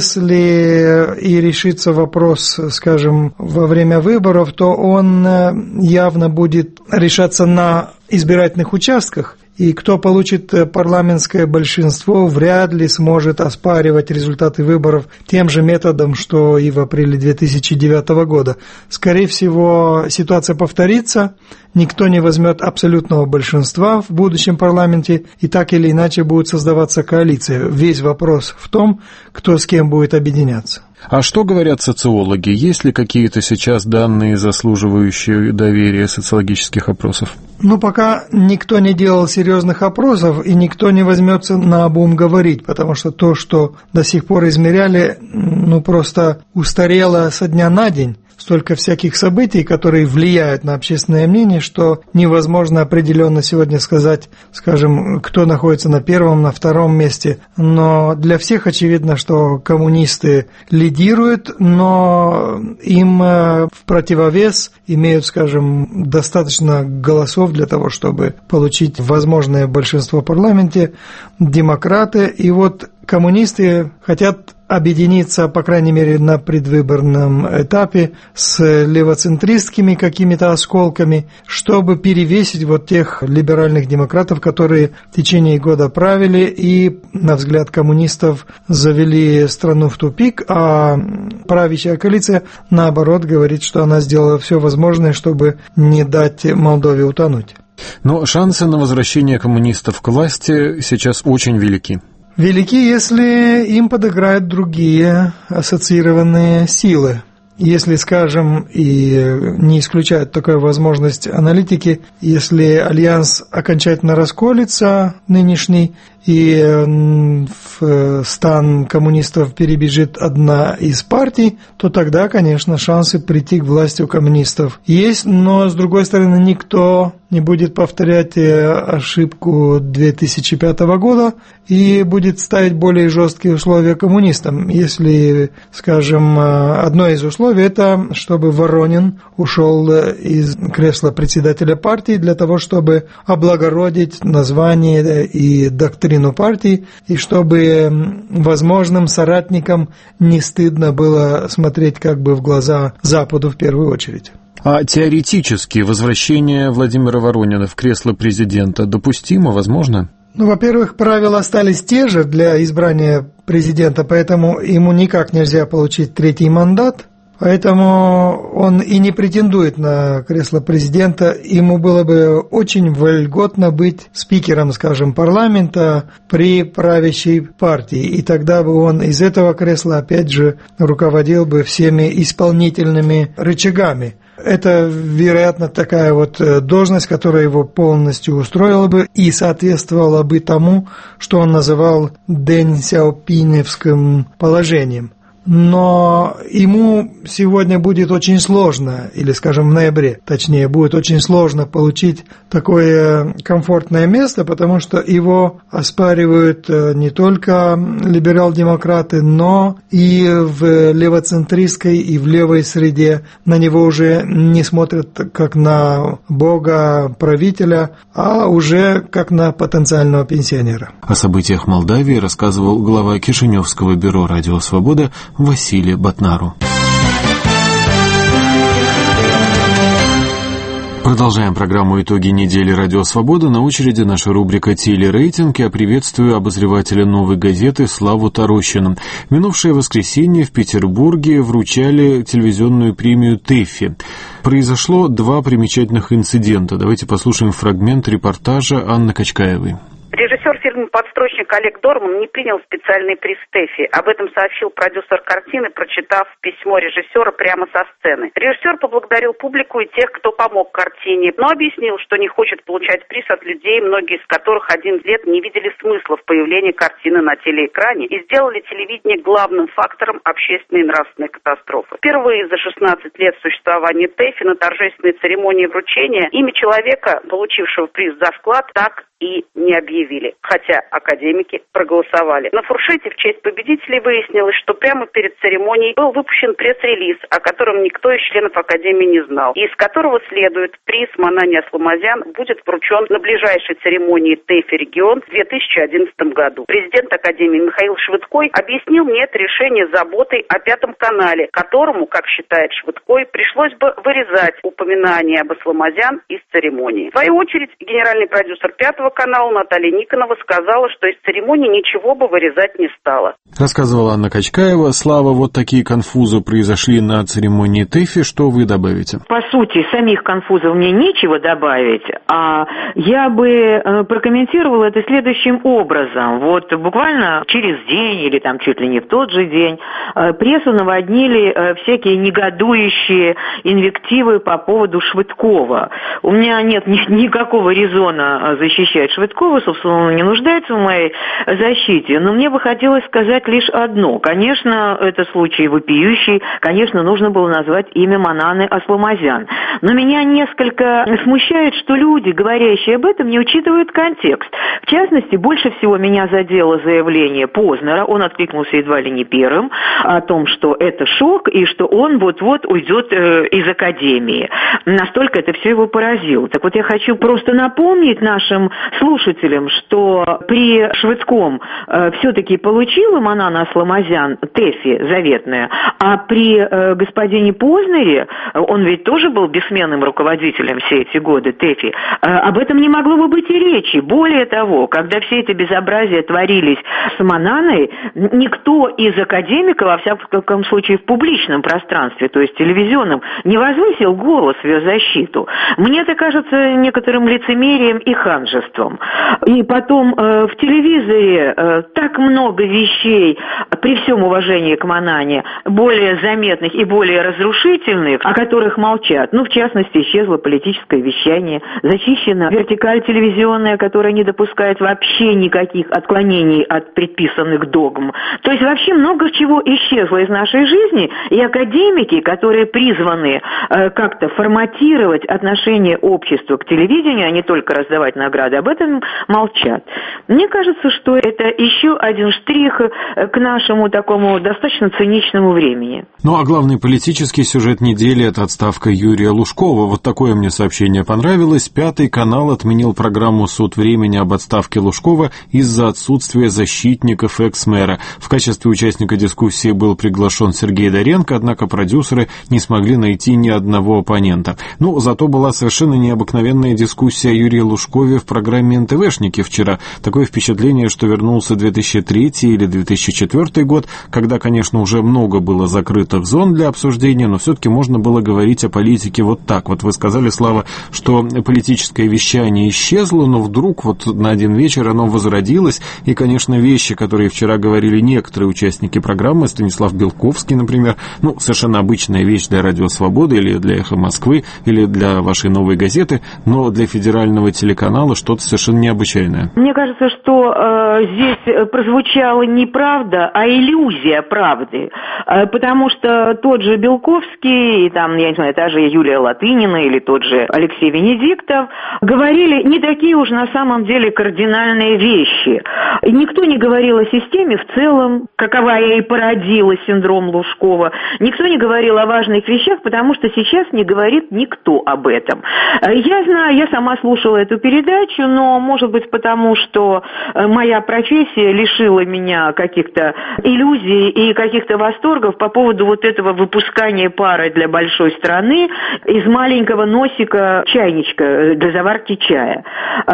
если и решится вопрос, скажем, во время выборов, то он явно будет решаться на избирательных участках. И кто получит парламентское большинство, вряд ли сможет оспаривать результаты выборов тем же методом, что и в апреле две тысячи девятого года. Скорее всего, ситуация повторится, никто не возьмет абсолютного большинства в будущем парламенте, и так или иначе будет создаваться коалиция. Весь вопрос в том, кто с кем будет объединяться. А что говорят социологи? Есть ли какие-то сейчас данные, заслуживающие доверия социологических опросов? Ну, пока никто не делал серьезных опросов, и никто не возьмется наобум говорить, потому что то, что до сих пор измеряли, ну, просто устарело со дня на день. Столько всяких событий, которые влияют на общественное мнение, что невозможно определенно сегодня сказать, скажем, кто находится на первом, на втором месте. Но для всех очевидно, что коммунисты лидируют, но им в противовес имеют, скажем, достаточно голосов для того, чтобы получить возможное большинство в парламенте демократы. И вот коммунисты хотят объединиться, по крайней мере, на предвыборном этапе с левоцентристскими какими-то осколками, чтобы перевесить вот тех либеральных демократов, которые в течение года правили и, на взгляд коммунистов, завели страну в тупик, а правящая коалиция, наоборот, говорит, что она сделала все возможное, чтобы не дать Молдове утонуть. Но шансы на возвращение коммунистов к власти сейчас очень велики. Велики, если им подыграют другие ассоциированные силы. Если, скажем, и не исключают такую возможность аналитики, если альянс окончательно расколется нынешний, и в стан коммунистов перебежит одна из партий, то тогда, конечно, шансы прийти к власти у коммунистов есть, но, с другой стороны, никто не будет повторять ошибку две тысячи пятого года и будет ставить более жесткие условия коммунистам. Если, скажем, одно из условий – это чтобы Воронин ушел из кресла председателя партии для того, чтобы облагородить название и доктрину партии, и чтобы возможным соратникам не стыдно было смотреть как бы в глаза Западу в первую очередь. А теоретически возвращение Владимира Воронина в кресло президента допустимо, возможно? Ну, во-первых, правила остались те же для избрания президента, поэтому ему никак нельзя получить третий мандат. Поэтому он и не претендует на кресло президента. Ему было бы очень вольготно быть спикером, скажем, парламента при правящей партии. И тогда бы он из этого кресла, опять же, руководил бы всеми исполнительными рычагами. Это, вероятно, такая вот должность, которая его полностью устроила бы и соответствовала бы тому, что он называл Дэн Сяопиневским положением. Но ему сегодня будет очень сложно, или, скажем, в ноябре, точнее, будет очень сложно получить такое комфортное место, потому что его оспаривают не только либерал-демократы, но и в левоцентристской и в левой среде. На него уже не смотрят как на бога-правителя, а уже как на потенциального пенсионера. О событиях Молдавии рассказывал глава Кишиневского бюро «Радио Свобода» Василий Батнару. Продолжаем программу «Итоги недели. Радио Свобода». На очереди наша рубрика «Телерейтинг». Я приветствую обозревателя «Новой газеты» Славу Тарощину. В минувшее воскресенье в Петербурге вручали телевизионную премию ТЭФИ. Произошло два примечательных инцидента. Давайте послушаем фрагмент репортажа Анны Качкаевой. Режиссер фильма «Подстрочник» Олег Дорман не принял специальный приз ТЭФИ. Об этом сообщил продюсер картины, прочитав письмо режиссера прямо со сцены. Режиссер поблагодарил публику и тех, кто помог картине, но объяснил, что не хочет получать приз от людей, многие из которых одиннадцать лет не видели смысла в появлении картины на телеэкране и сделали телевидение главным фактором общественной и нравственной катастрофы. Впервые за шестнадцать лет существования ТЭФИ на торжественной церемонии вручения имя человека, получившего приз за вклад, так и не объявили, хотя академики проголосовали. На фуршете в честь победителей выяснилось, что прямо перед церемонией был выпущен пресс-релиз, о котором никто из членов академии не знал, и из которого следует, приз Манани Асламазян будет вручен на ближайшей церемонии ТЭФИ «Регион» в две тысячи одиннадцатом году. Президент академии Михаил Швыдкой объяснил мне это решение заботой о Пятом канале, которому, как считает Швыдкой, пришлось бы вырезать упоминание об Асламазян из церемонии. В свою очередь, генеральный продюсер Пятого канала Наталья Никонова сказала, что из церемонии ничего бы вырезать не стало. Рассказывала Анна Качкаева. Слава, вот такие конфузы произошли на церемонии ТЭФИ. Что вы добавите? По сути, самих конфузов мне нечего добавить, а я бы прокомментировала это следующим образом. Вот буквально через день или там чуть ли не в тот же день прессу наводнили всякие негодующие инвективы по поводу Швыдкова. У меня нет ни- никакого резона защищать Швыдкова, собственно, он не нуждается в моей защите, но мне бы хотелось сказать лишь одно. Конечно, это случай вопиющий, конечно, нужно было назвать имя Мананы Асламазян. Но меня несколько смущает, что люди, говорящие об этом, не учитывают контекст. В частности, больше всего меня задело заявление Познера, он откликнулся едва ли не первым, о том, что это шок и что он вот-вот уйдет э, из академии. Настолько это все его поразило. Так вот, я хочу просто напомнить нашим слушателям, что при Швыдском э, все-таки получила Манана Асламазян ТЭФИ заветная, а при э, господине Познере, он ведь тоже был бессменным руководителем все эти годы ТЭФИ, э, об этом не могло бы быть и речи. Более того, когда все эти безобразия творились с Мананой, никто из академиков, во всяком случае в публичном пространстве, то есть телевизионном, не возвысил голос в ее защиту. Мне это кажется некоторым лицемерием и ханжеством. И потом э, в телевизоре э, так много вещей, при всем уважении к Манане, более заметных и более разрушительных, о которых молчат. Ну, в частности, исчезло политическое вещание, зачищена вертикаль телевизионная, которая не допускает вообще никаких отклонений от предписанных догм. То есть вообще много чего исчезло из нашей жизни, и академики, которые призваны э, как-то форматировать отношение общества к телевидению, а не только раздавать награды, об этом молчат. Мне кажется, что это еще один штрих к нашему такому достаточно циничному времени. Ну а главный политический сюжет недели – это отставка Юрия Лужкова. Вот такое мне сообщение понравилось. Пятый канал отменил программу «Суд времени» об отставке Лужкова из-за отсутствия защитников экс-мэра. В качестве участника дискуссии был приглашен Сергей Доренко, однако продюсеры не смогли найти ни одного оппонента. Ну, зато была совершенно необыкновенная дискуссия о Юрии Лужкове в программе эн тэ вэ-шники вчера. Такое впечатление, что вернулся две тысячи третий или две тысячи четвёртый год, когда, конечно, уже много было закрытых зон для обсуждения, но все-таки можно было говорить о политике вот так. Вот вы сказали, Слава, что политическое вещание исчезло, но вдруг вот на один вечер оно возродилось, и, конечно, вещи, которые вчера говорили некоторые участники программы, Станислав Белковский, например, ну, совершенно обычная вещь для Радио Свободы или для Эхо Москвы, или для вашей Новой газеты, но для федерального телеканала что-то совершенно необычайное. Мне кажется, что э, здесь прозвучала не правда, а иллюзия правды, э, потому что тот же Белковский, и там, я не знаю, та же Юлия Латынина или тот же Алексей Венедиктов говорили не такие уж на самом деле кардинальные вещи. Никто не говорил о системе в целом, какова я и породила синдром Лужкова. Никто не говорил о важных вещах, потому что сейчас не говорит никто об этом. Я знаю, я сама слушала эту передачу, но, может быть, потому что моя профессия лишила меня каких-то иллюзий и каких-то восторгов по поводу вот этого выпускания пары для большой страны из маленького носика чайничка для заварки чая.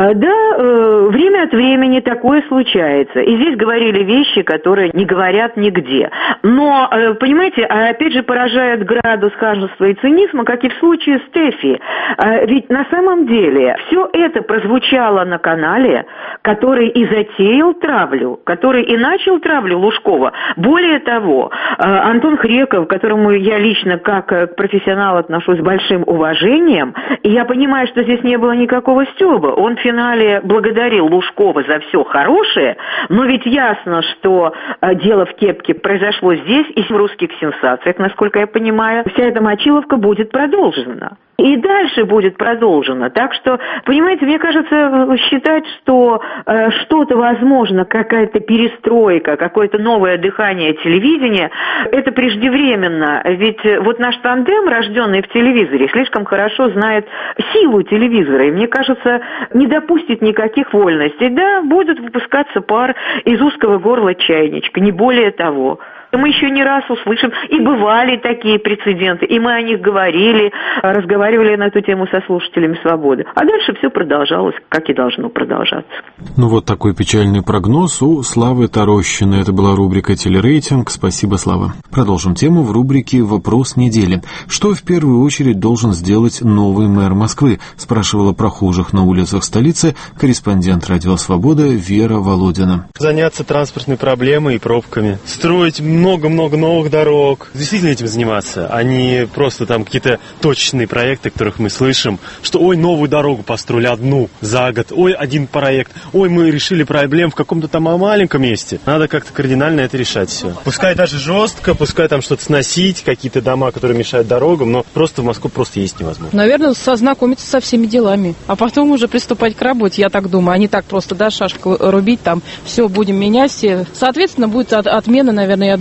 Да, время от времени такое случается. И здесь говорили вещи, которые не говорят нигде. Но, понимаете, опять же поражает градус ханжества и цинизма, как и в случае с ТЭФИ. Ведь на самом деле все это прозвучало на канале, который и затеял травлю, который и начал травлю Лужкова. Более того, Антон Хреков, к которому я лично как к профессионалу отношусь с большим уважением, и я понимаю, что здесь не было никакого стёба. Он в финале благодарил Лужкова за все хорошее, но ведь ясно, что дело в кепке произошло здесь и в русских сенсациях, насколько я понимаю. Вся эта мочиловка будет продолжена. И дальше будет продолжено. Так что, понимаете, мне кажется, считать, что э, что-то возможно, какая-то перестройка, какое-то новое дыхание телевидения, это преждевременно. Ведь вот наш тандем, рожденный в телевизоре, слишком хорошо знает силу телевизора. И, мне кажется, не допустит никаких вольностей. Да, будет выпускаться пар из узкого горла чайничка, не более того. Мы еще не раз услышим, и бывали такие прецеденты, и мы о них говорили, разговаривали на эту тему со слушателями «Свободы». А дальше все продолжалось, как и должно продолжаться. Ну вот такой печальный прогноз у Славы Тарощиной. Это была рубрика «Телерейтинг». Спасибо, Слава. Продолжим тему в рубрике «Вопрос недели». Что в первую очередь должен сделать новый мэр Москвы? Спрашивала прохожих на улицах столицы корреспондент «Радио Свобода» Вера Володина. Заняться транспортной проблемой и пробками. Строить много-много новых дорог. Действительно этим заниматься, а не просто там какие-то точечные проекты, которых мы слышим, что ой, новую дорогу построили одну за год, ой, один проект, ой, мы решили проблему в каком-то там маленьком месте. Надо как-то кардинально это решать все. Пускай даже жестко, пускай там что-то сносить, какие-то дома, которые мешают дорогам, но просто в Москву просто есть невозможно. Наверное, сознакомиться со всеми делами, а потом уже приступать к работе, я так думаю, а не так просто, да, шашку рубить, там, все, будем менять, все. Соответственно, будет от, отмена, наверное, я думаю,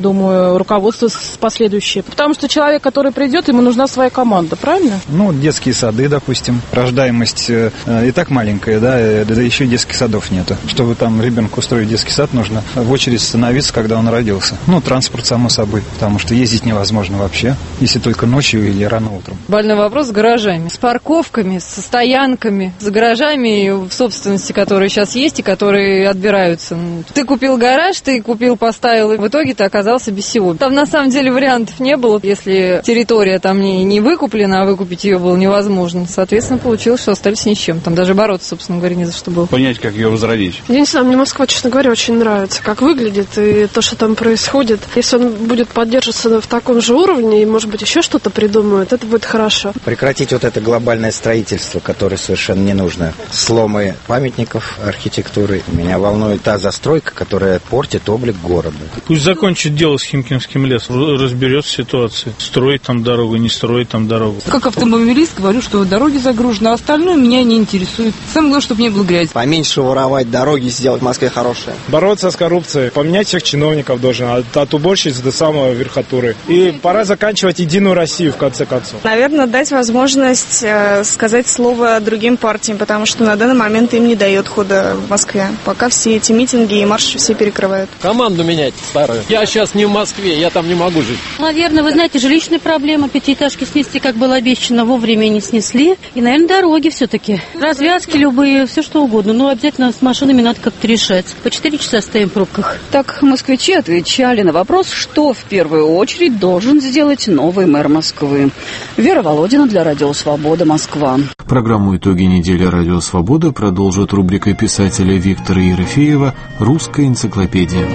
думаю, руководство последующее. Потому что человек, который придет, ему нужна своя команда, правильно? Ну, детские сады, допустим. Рождаемость э, и так маленькая, да, да еще и детских садов нету. Чтобы там ребенку устроить детский сад, нужно в очередь становиться, когда он родился. Ну, транспорт, само собой, потому что ездить невозможно вообще, если только ночью или рано утром. Больной вопрос с гаражами, с парковками, со стоянками, с гаражами в собственности, которые сейчас есть и которые отбираются. Ты купил гараж, ты купил, поставил, и в итоге ты оказался без всего. Там на самом деле вариантов не было, если территория там не, не выкуплена, а выкупить ее было невозможно. Соответственно, получилось, что остались ни с чем. Там даже бороться, собственно говоря, не за что было. Понять, как ее возродить. Я не знаю, мне Москва, честно говоря, очень нравится, как выглядит и то, что там происходит. Если он будет поддерживаться в таком же уровне и, может быть, еще что-то придумают, это будет хорошо. Прекратить вот это глобальное строительство, которое совершенно не нужно. Сломы памятников архитектуры. Меня волнует та застройка, которая портит облик города. Пусть закончит дело с Химкинским лесом, разберется ситуация. Строить там дорогу, не строить там дорогу. Как автомобилист говорю, что дороги загружены, а остальное меня не интересует. Самое главное, чтобы не было грязи. Поменьше воровать дороги, сделать в Москве хорошее. Бороться с коррупцией, поменять всех чиновников должен, от, от уборщиц до самой верхотуры. И пора заканчивать Единую Россию, в конце концов. Наверное, дать возможность э, сказать слово другим партиям, потому что на данный момент им не дает хода в Москве. Пока все эти митинги и марши все перекрывают. Команду менять старую. Я сейчас не в Москве, я там не могу жить. Наверное, вы знаете, жилищная проблема. Пятиэтажки снести, как было обещано, вовремя не снесли. И, наверное, дороги все-таки. Развязки любые, все что угодно. Но обязательно с машинами надо как-то решать. По четыре часа стоим в пробках. Так москвичи отвечали на вопрос, что в первую очередь должен сделать новый мэр Москвы. Вера Володина для Радио Свобода, Москва. Программу «Итоги недели Радио Свобода» продолжит рубрикой писателя Виктора Ерофеева «Русская энциклопедия».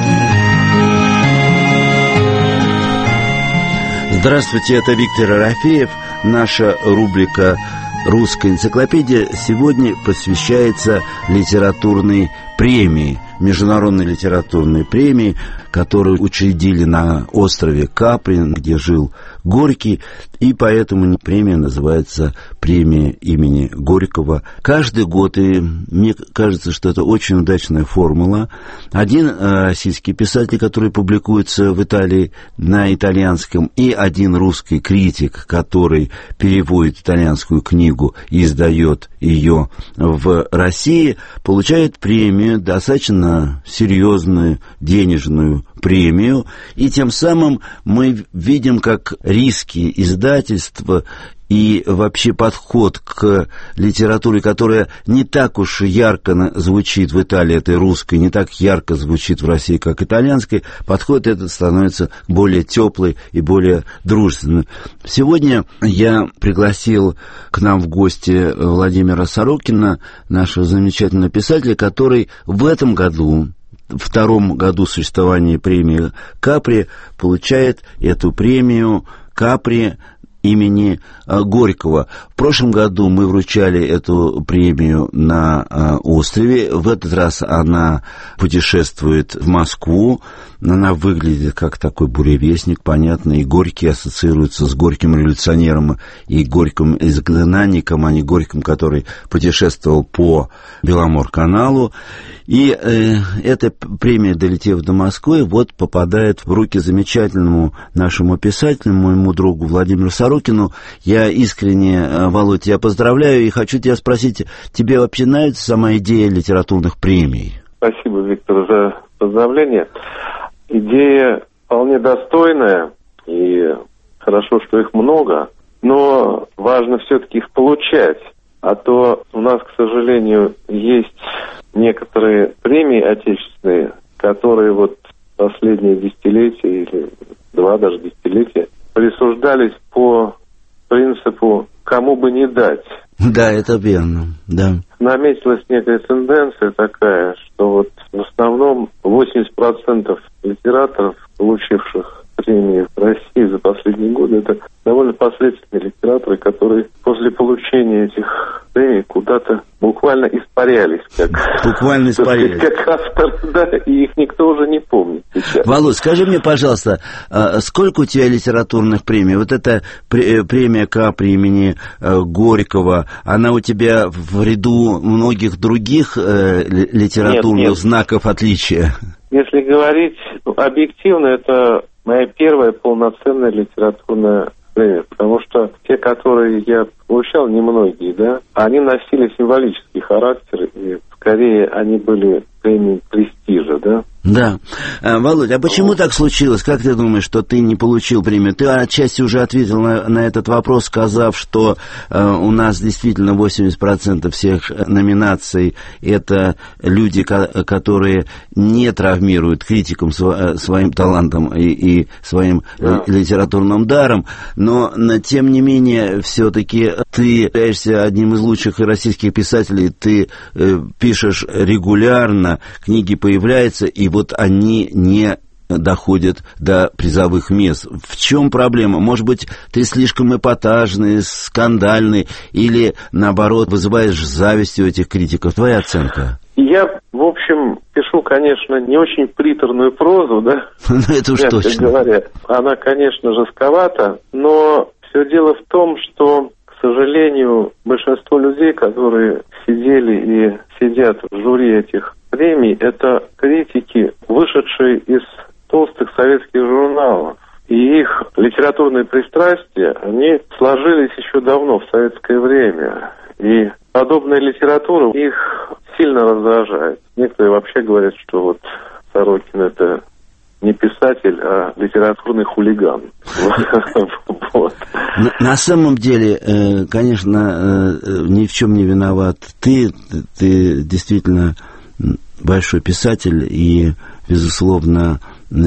Здравствуйте, это Виктор Ерофеев. Наша рубрика «Русская энциклопедия» сегодня посвящается литературной премии, международной литературной премии, которую учредили на острове Капри, где жил Горький, и поэтому премия называется премия имени Горького. Каждый год, и мне кажется, что это очень удачная формула, один российский писатель, который публикуется в Италии на итальянском, и один русский критик, который переводит итальянскую книгу и издает ее в России, получает премию, достаточно серьезную денежную премию, и тем самым мы видим, как риски издательства и вообще подход к литературе, которая не так уж ярко звучит в Италии, этой русской, не так ярко звучит в России, как итальянской, подход этот становится более теплый и более дружественным. Сегодня я пригласил к нам в гости Владимира Сорокина, нашего замечательного писателя, который в этом году, в втором году существования премии Капри, получает эту премию Капри имени Горького. В прошлом году мы вручали эту премию на острове. В этот раз она путешествует в Москву. Она выглядит как такой буревестник, понятно, и Горький ассоциируется с Горьким революционером и Горьким изгнанником, а не Горьким, который путешествовал по Беломор-каналу. И э, эта премия, долетев до Москвы, вот попадает в руки замечательному нашему писателю, моему другу Владимиру Сорокину. Я искренне, Володь, тебя поздравляю и хочу тебя спросить, тебе вообще нравится сама идея литературных премий? Спасибо, Виктор, за поздравления. Идея вполне достойная, и хорошо, что их много, но важно все-таки их получать. А то у нас, к сожалению, есть некоторые премии отечественные, которые вот последние десятилетия или два даже десятилетия присуждались по принципу «кому бы не дать». Да, это верно, да. Наметилась некая тенденция такая, что вот в основном восемьдесят процентов литераторов, получивших премии в России за последние годы, это довольно посредственные литераторы, которые после получения этих премий куда-то буквально испарялись. Как, буквально испарялись. Как автор, да, и их никто уже не помнит сейчас. Володь, скажи мне, пожалуйста, сколько у тебя литературных премий? Вот эта премия Капри имени Горького, она у тебя в ряду многих других литературных нет, нет. знаков отличия? если говорить ну, объективно, это моя первая полноценная литературная премия, потому что те, которые я получал, немногие, да, они носили символический характер, и скорее они были премией престижа, да. Да. А, Володь, а почему так случилось? Как ты думаешь, что ты не получил премию? Ты отчасти уже ответил на, на этот вопрос, сказав, что э, у нас действительно восемьдесят процентов всех номинаций это люди, ко- которые не травмируют критикам св- своим талантом и, и своим да. литературным даром, но тем не менее все-таки ты являешься одним из лучших российских писателей, ты э, пишешь регулярно, книги появляются, и вот они не доходят до призовых мест. В чем проблема? Может быть, ты слишком эпатажный, скандальный, или, наоборот, вызываешь зависть у этих критиков? Твоя оценка? Я, в общем, пишу, конечно, не очень приторную прозу, да? Ну, это уж точно. Говоря. Она, конечно, жестковата, но все дело в том, что, к сожалению, большинство людей, которые сидели и сидят в жюри этих премий, это критики, вышедшие из толстых советских журналов. И их литературные пристрастия, они сложились еще давно, в советское время. И подобная литература их сильно раздражает. Некоторые вообще говорят, что вот Сорокин — это не писатель, а литературный хулиган. На самом деле, конечно, ни в чем не виноват ты. Ты действительно большой писатель, и, безусловно,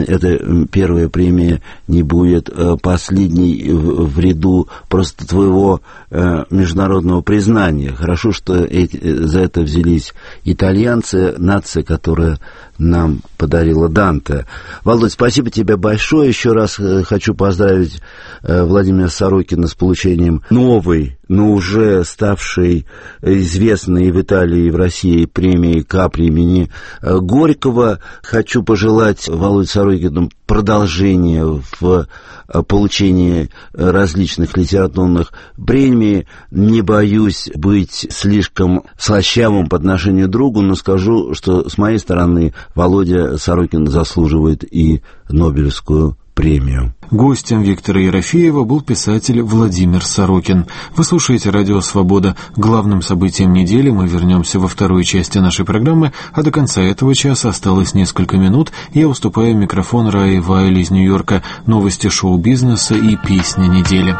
эта первая премия не будет последней в ряду просто твоего международного признания. Хорошо, что эти, за это взялись итальянцы, нация, которая нам подарила Данте. Володь, спасибо тебе большое. Еще раз хочу поздравить Владимира Сорокина с получением новой, но уже ставшей известной в Италии и в России премии Капри имени Горького. Хочу пожелать Володе Сорокину продолжения в получении различных литературных премий. Не боюсь быть слишком слащавым по отношению к другу, но скажу, что с моей стороны Володя Сорокин заслуживает и Нобелевскую премию. Гостем Виктора Ерофеева был писатель Владимир Сорокин. Вы слушаете «Радио Свобода». Главным событием недели мы вернемся во второй части нашей программы, а до конца этого часа осталось несколько минут, и я уступаю микрофон Раи Вайль из Нью-Йорка, новости шоу-бизнеса и песни недели.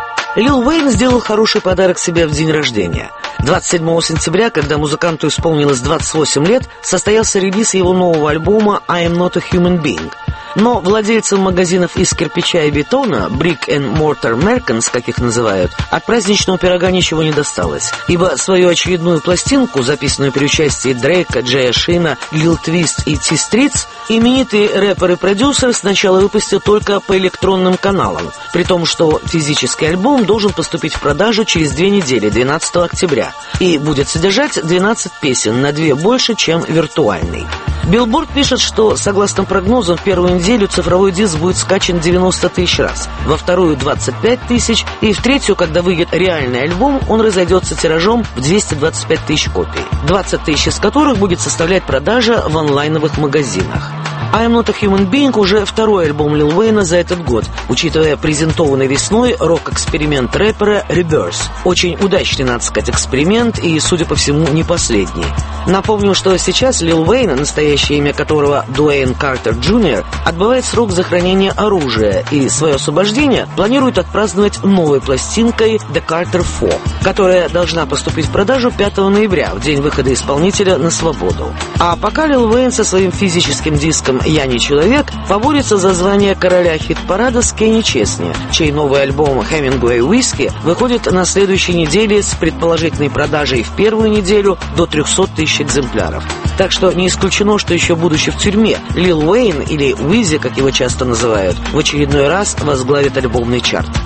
Лил Уэйн сделал хороший подарок себе в день рождения. двадцать седьмого сентября, когда музыканту исполнилось двадцать восемь лет, состоялся релиз его нового альбома «I am not a human being». Но владельцам магазинов из кирпича и бетона, Brick and Mortar Merchants, как их называют, от праздничного пирога ничего не досталось, ибо свою очередную пластинку, записанную при участии Дрейка, Джея Шина, Лил Твист и Ти Стритс, именитый рэпер и продюсер сначала выпустил только по электронным каналам, при том, что физический альбом должен поступить в продажу через две недели, двенадцатого октября, и будет содержать двенадцать песен, на две больше, чем виртуальный. Билборд пишет, что, согласно прогнозам, в первую неделю цифровой диск будет скачан девяносто тысяч раз, во вторую двадцать пять тысяч, и в третью, когда выйдет реальный альбом, он разойдется тиражом в двести двадцать пять тысяч копий, двадцать тысяч из которых будет составлять продажа в онлайновых магазинах. «I am not a human being» уже второй альбом Лил Уэйна за этот год, учитывая презентованный весной рок-эксперимент рэпера Rebirth. Очень удачный, надо сказать, эксперимент и, судя по всему, не последний. Напомню, что сейчас Лил Уэйн, настоящее имя которого Дуэйн Картер Джуниор, отбывает срок за хранение оружия и свое освобождение планирует отпраздновать новой пластинкой The Carter Four, которая должна поступить в продажу пятого ноября, в день выхода исполнителя на свободу. А пока Лил Уэйн со своим физическим диском «Я не человек» поборется за звание короля хит-парада с Кенни Чесни, чей новый альбом «Хемингуэй Уиски» выходит на следующей неделе с предположительной продажей в первую неделю до триста тысяч экземпляров. Так что не исключено, что еще будучи в тюрьме, Лил Уэйн, или Уизи, как его часто называют, в очередной раз возглавит альбомный чарт.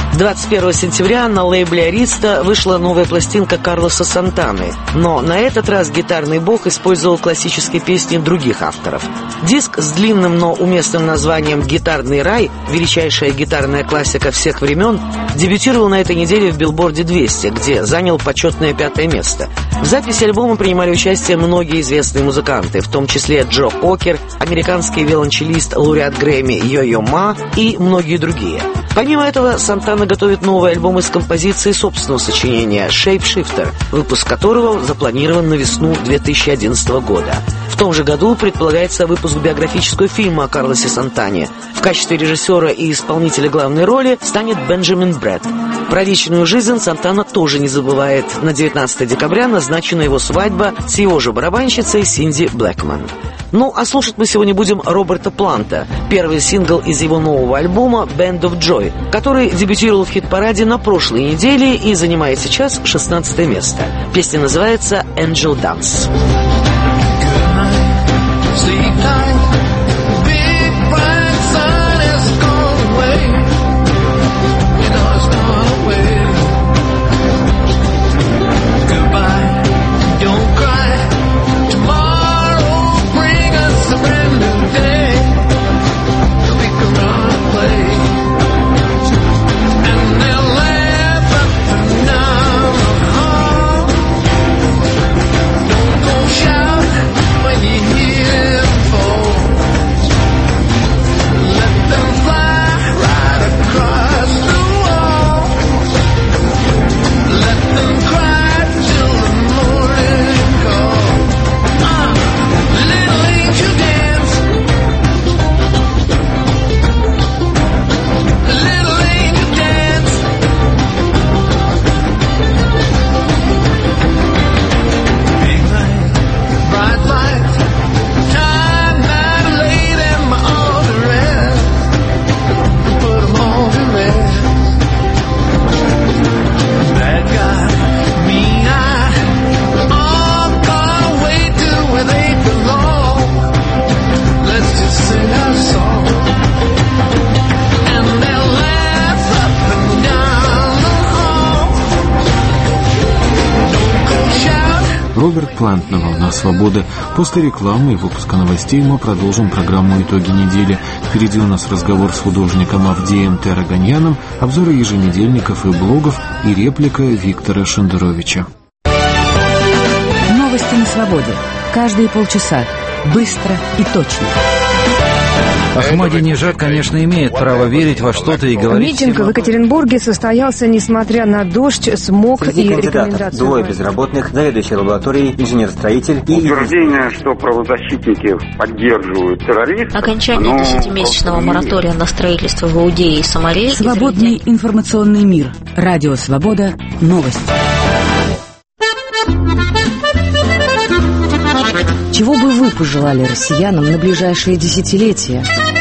двадцать первого сентября на лейбле «Ариста» вышла новая пластинка Карлоса Сантаны, но на этот раз гитарный бог использовал классические песни других авторов. Диск с длинным, но уместным названием «Гитарный рай», величайшая гитарная классика всех времен, дебютировал на этой неделе в Билборде двести, где занял почетное пятое место. В записи альбома принимали участие многие известные музыканты, в том числе Джо Кокер, американский виолончелист, лауреат Грэмми Йо-Йо Ма и многие другие. Помимо этого, Сантана готовит новый альбом из композиции собственного сочинения «Shapeshifter», выпуск которого запланирован на весну две тысячи одиннадцатого года. В том же году предполагается выпуск биографического фильма о Карлосе Сантане. В качестве режиссера и исполнителя главной роли станет Бенджамин Брэд. Про личную жизнь Сантана тоже не забывает. На девятнадцатое декабря назначена его свадьба с его же барабанщицей Синди Блэкман. Ну, а слушать мы сегодня будем Роберта Планта, первый сингл из его нового альбома «Band of Joy», который дебютировал в хит-параде на прошлой неделе и занимает сейчас шестнадцатое место. Песня называется «Angel Dance». Роберт Плант на «Волнах свободы». После рекламы и выпуска новостей мы продолжим программу «Итоги недели». Впереди у нас разговор с художником Авдеем Тераганьяном, обзоры еженедельников и блогов и реплика Виктора Шендеровича. Новости на свободе. Каждые полчаса. Быстро и точно. Ахмадинежад, конечно, имеет право верить во что-то и говорить... Митинг в Екатеринбурге состоялся, несмотря на дождь, смог Среди и кандидатов рекомендации. Двое безработных, заведующий лабораторией, инженер-строитель и... Утверждение, что правозащитники поддерживают террористов... Окончание десятимесячного моратория на строительство в Иудее и Самарии... Свободный информационный мир. Радио «Свобода». Новости. Чего бы вы пожелали россиянам на ближайшие десятилетия?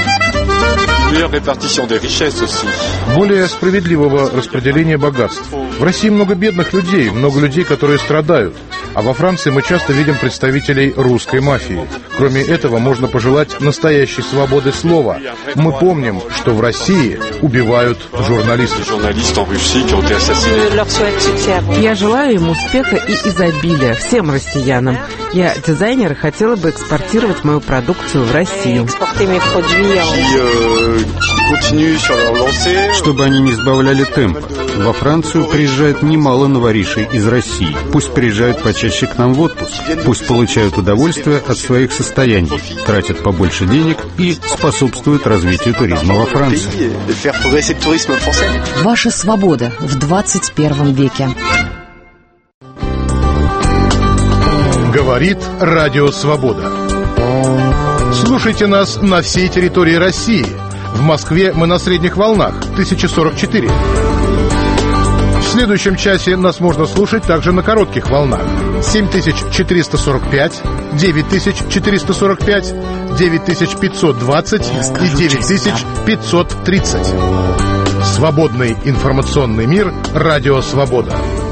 Более справедливого распределения богатств. В России много бедных людей, много людей, которые страдают. А во Франции мы часто видим представителей русской мафии. Кроме этого, можно пожелать настоящей свободы слова. Мы помним, что в России убивают журналистов. Я желаю им успеха и изобилия всем россиянам. Я дизайнер и хотела бы экспортировать мою продукцию в Россию. Чтобы они не сбавляли темпа. Во Францию приезжает немало новоришей из России. Пусть приезжают почаще к нам в отпуск. Пусть получают удовольствие от своих состояний, тратят побольше денег и способствуют развитию туризма во Франции. Ваша свобода в двадцать первом веке. Говорит Радио Свобода. Слушайте нас на всей территории России. В Москве мы на средних волнах тысяча сорок четыре. В следующем часе нас можно слушать также на коротких волнах семь тысяч четыреста сорок пять, девять тысяч четыреста сорок пять, девять тысяч пятьсот двадцать и девять тысяч пятьсот тридцать. Свободный информационный мир. Радио Свобода.